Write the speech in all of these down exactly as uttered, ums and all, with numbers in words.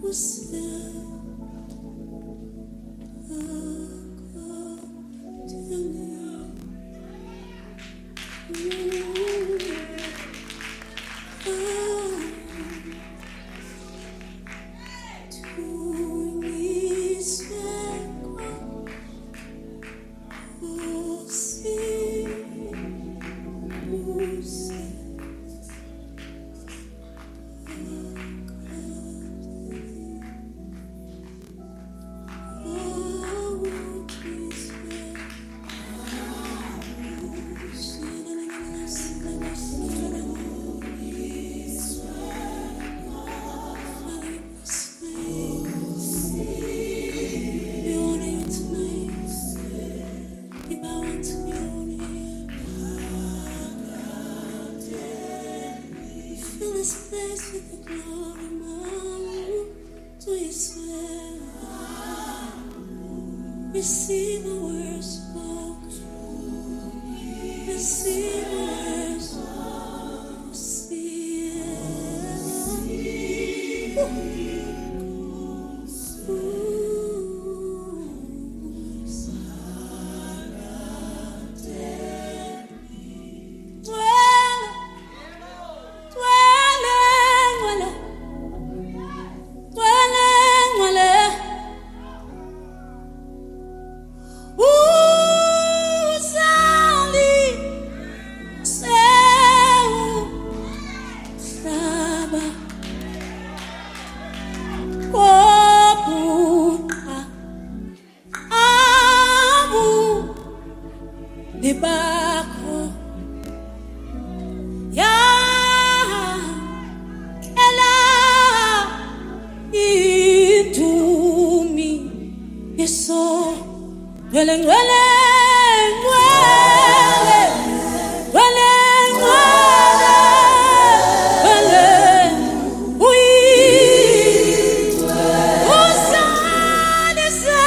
Receive our worship, receive our worship, receive. Debajo ya ela itumi yeso wele wele wele wele wele ui usani se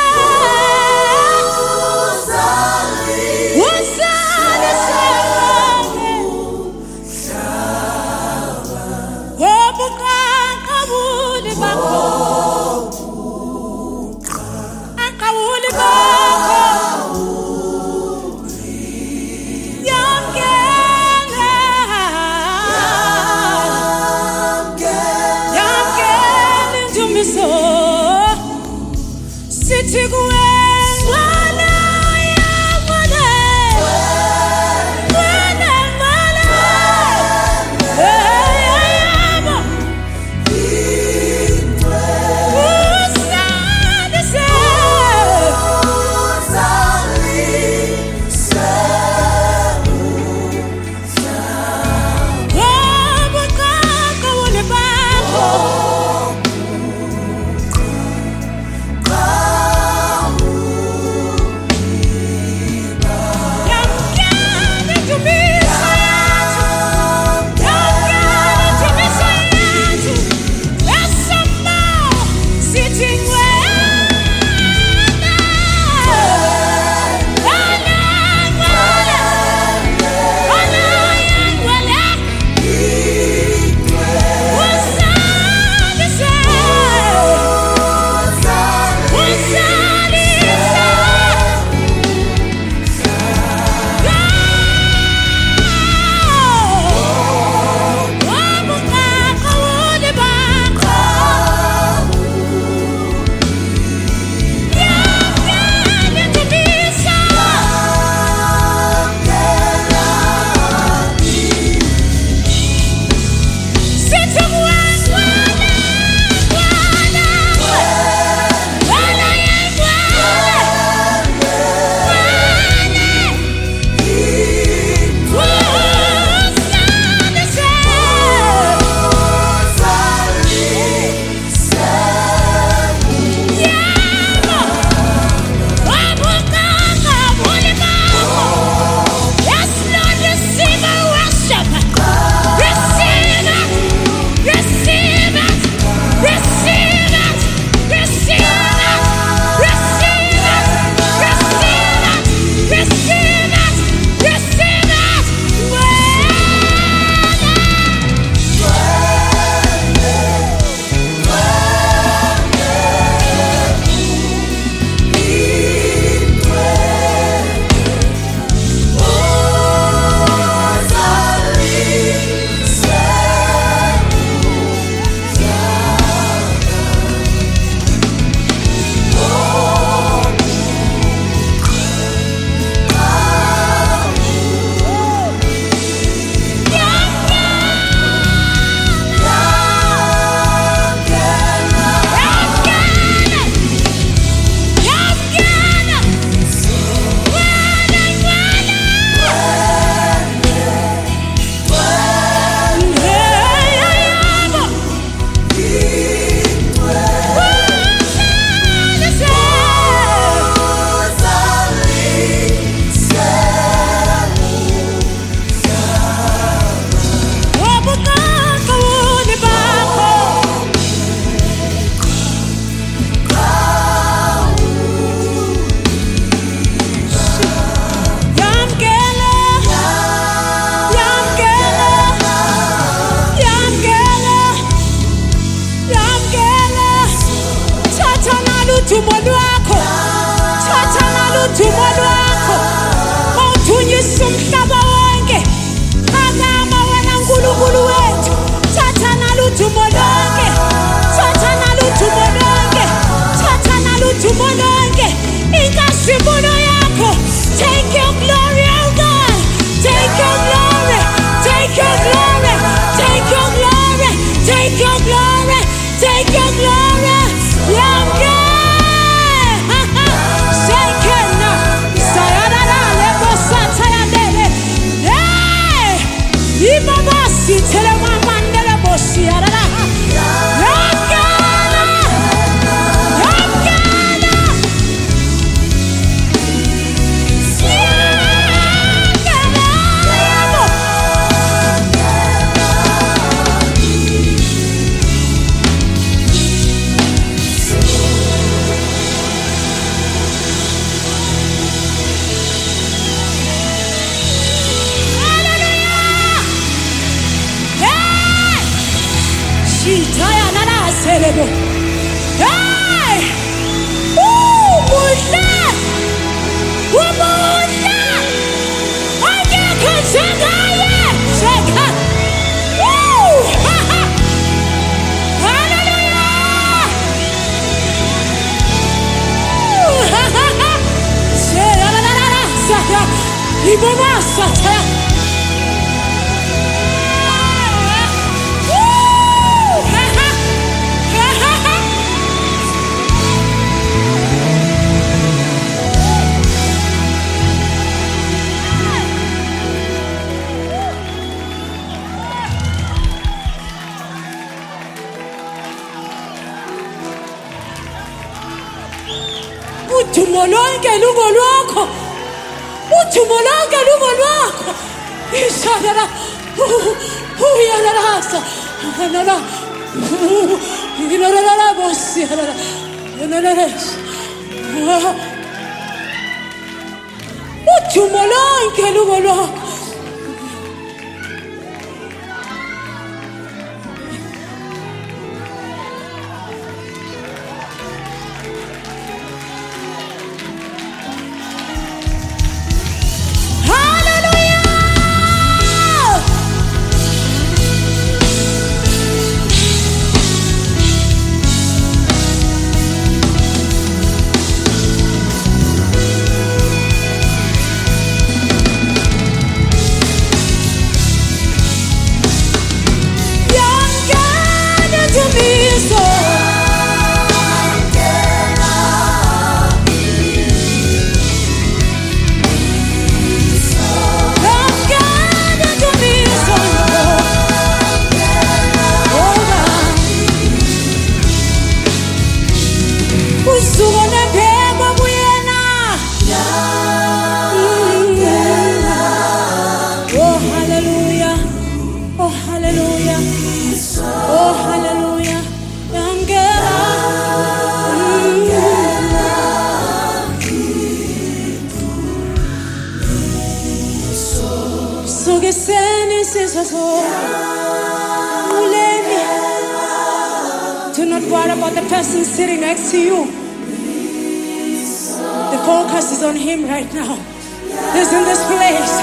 Oh udumo lwakho, thatha nalo udumo lwakho. Mawudunyisa umhlaba wonke, phakama wena Nkulunkulu wethu. Thatha nalo udumo lonke, thatha nalo udumo lonke, thatha nalo udumo lonke. Inkazimulo yakho, take your glory, oh God. Take your glory, take your glory, take your glory, take your glory, take your glory. Yeah, yeah. Shekena, sayadara, lebo satayadele. Hey, ibaba sitele mamandele boshi adara. Yakana, yakana. Shitaya nana selebo. Hey! Ooh, muda! Umuda! Aya kazagaye! Sheka! Woo! Ha ha! Hallelujah! Woo! Ha ha ha! Shela la la la la! Saya! Iboma sataya! Udumo lonke lubo lwakho, udumo lonke lubo lwakho. Ishadala, uyalasa, nala, nala bosi, nala, nala. Udumo lonke lubo lwakho. Do not worry about the person sitting next to you. The focus is on him right now. He's in this place.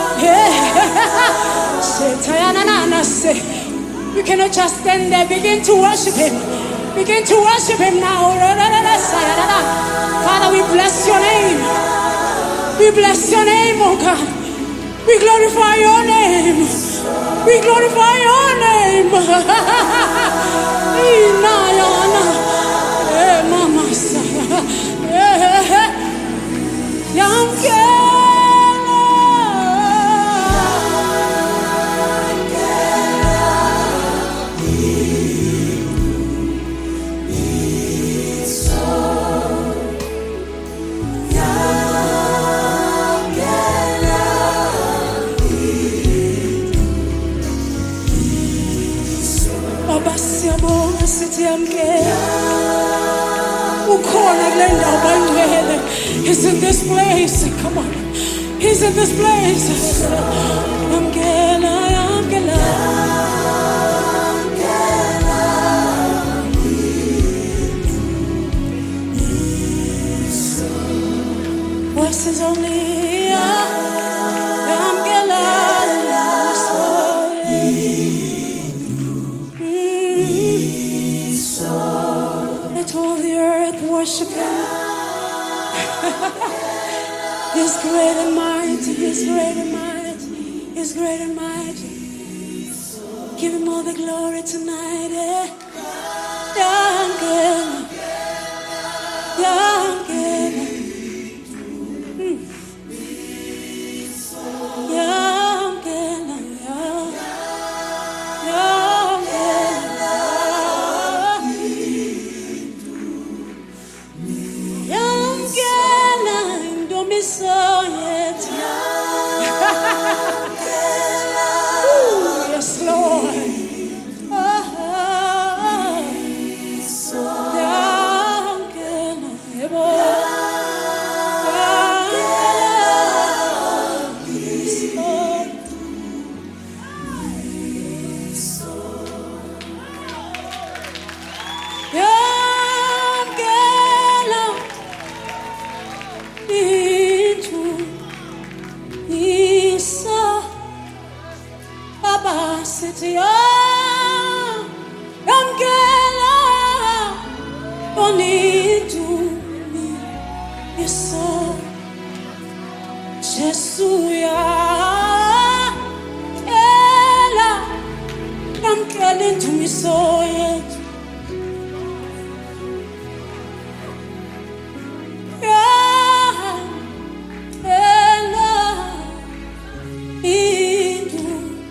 You cannot just stand there. Begin to worship him. Begin to worship him now. Father, we bless your name. We bless your name, oh God. We glorify your name. We glorify your name. Inayana. Eh, mama. Eh, Yankela. He's in this place. Come on. He's in this place. Angela, Angela. worship him. He's great and mighty, he's great and mighty, he's great and mighty. Give him all the glory tonight, eh? Yangena, Yangena, mm. Yangena, Yangena, Yangena, Indomisoyet. Yes, Lord. City, oh, Yangela, only to me, yes, so, Jesuya, Ella, Yangela, to me, so, yet, yeah, Ella, into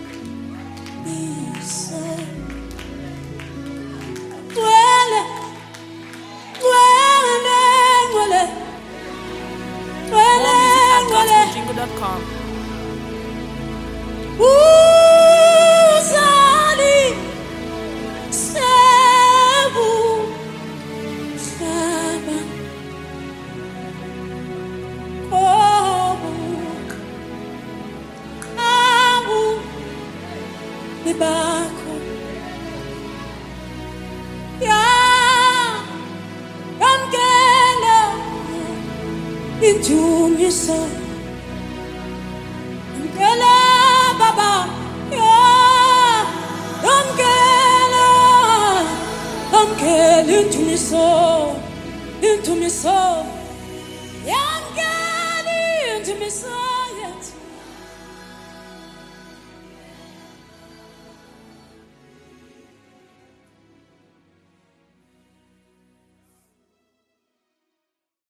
jingle dot com. Uzali sebu shaba kobu kabu libako ya yangela into me so. Yangela, Baba, yeah, Yangela, Yangela, into me so, into me so, Yangela, into me so.